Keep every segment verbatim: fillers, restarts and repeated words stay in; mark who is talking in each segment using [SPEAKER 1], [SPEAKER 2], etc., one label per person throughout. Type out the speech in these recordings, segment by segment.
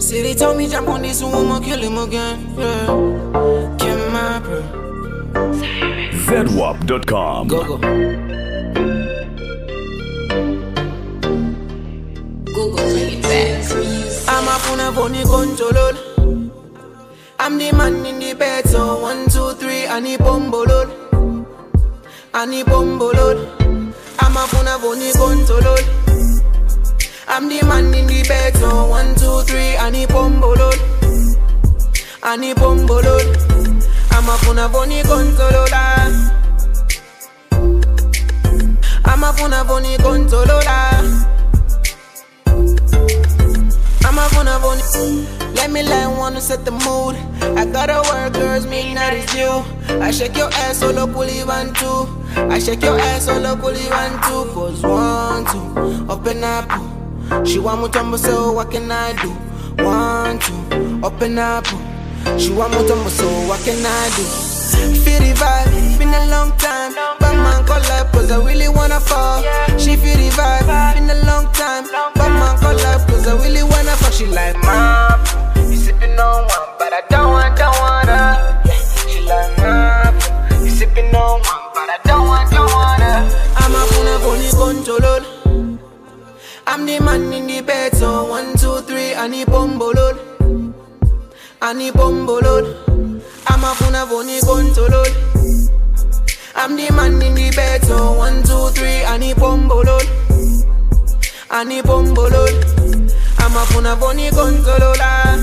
[SPEAKER 1] See, they told me jump on this one, I'ma kill him again. Yeah, kill my bro.
[SPEAKER 2] Zedwap dot com.
[SPEAKER 1] Go go.
[SPEAKER 3] Google bring it back.
[SPEAKER 1] I'm a phone phony control. I'm the man in the bed, so one, two, three, I need bombolol. I need bombolol. I'm a phone phony control. I'm the man in the bed, so one, two, three, I need bombolol. I need bombolol. I'm a phone phony controller. I'm a phone phony controller. I'm a phone phony. Let me line one to set the mood. I gotta work, girls, me that is you. I shake your ass, all up, pulley one, two. I shake your ass, all up, pulley one, two. Cause one, two, open up. She want me to so what can I do? One, two, open up. She want me to so what can I do? Feel the vibe, been a long time. But man call up cause I really wanna fall. She feel the vibe, been a long time. But man call up cause I really wanna fall. She like, Mom, you sipping on one, but I don't want, don't wanna. Yeah, she like, Mom, you sipping on one, but I don't want, don't wanna. I'm a phone phony control. I'm the man in the bed, so one, two, three, I need bombolol. I need bombolol. I'm a phone phony control. I'm the man in the bed, so one, two, three, I need bombolol. I need bombolol. I'm a phone phony controller.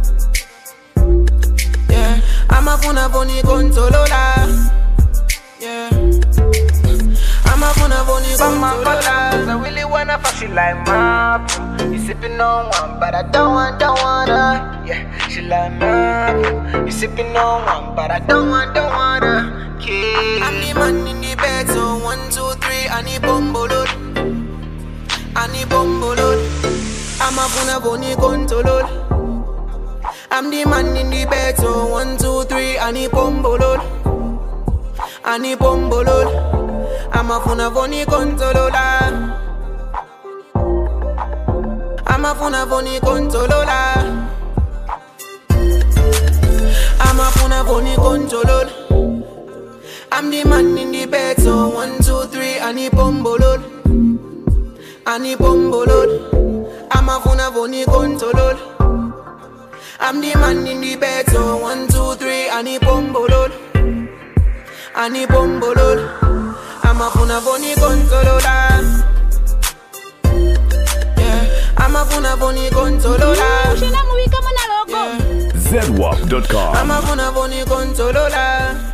[SPEAKER 1] Yeah, I'm a phone phony controller. Yeah, I'm a phone phony controller. I really wanna fuck, she like my boo. You sipping on one, but I don't want, don't wanna. Yeah, she like my boo. You sipping on one, but I don't want, don't wanna. Yeah. I'm the man in the bed, so one, two, three, I need bombolol. I need bombolol. I'm a phone phony control. I'm the man in the bed, so one, two, three, I need bombolol. I need bombolol. I'm a phone phony controller. I'm a phone phony controller. I'm a phone phony controller. I'm the man in the bed, so one, two, three, I need bombolol. I need bombolol. I'm a phone phony controller. I'm the man in the bed, so one, two, three, I need bombolol. I need bombolol. I'm a phone phony controller. I'm a phone phony controller.
[SPEAKER 2] Zedwap dot com.
[SPEAKER 1] I'm a phone phony controller.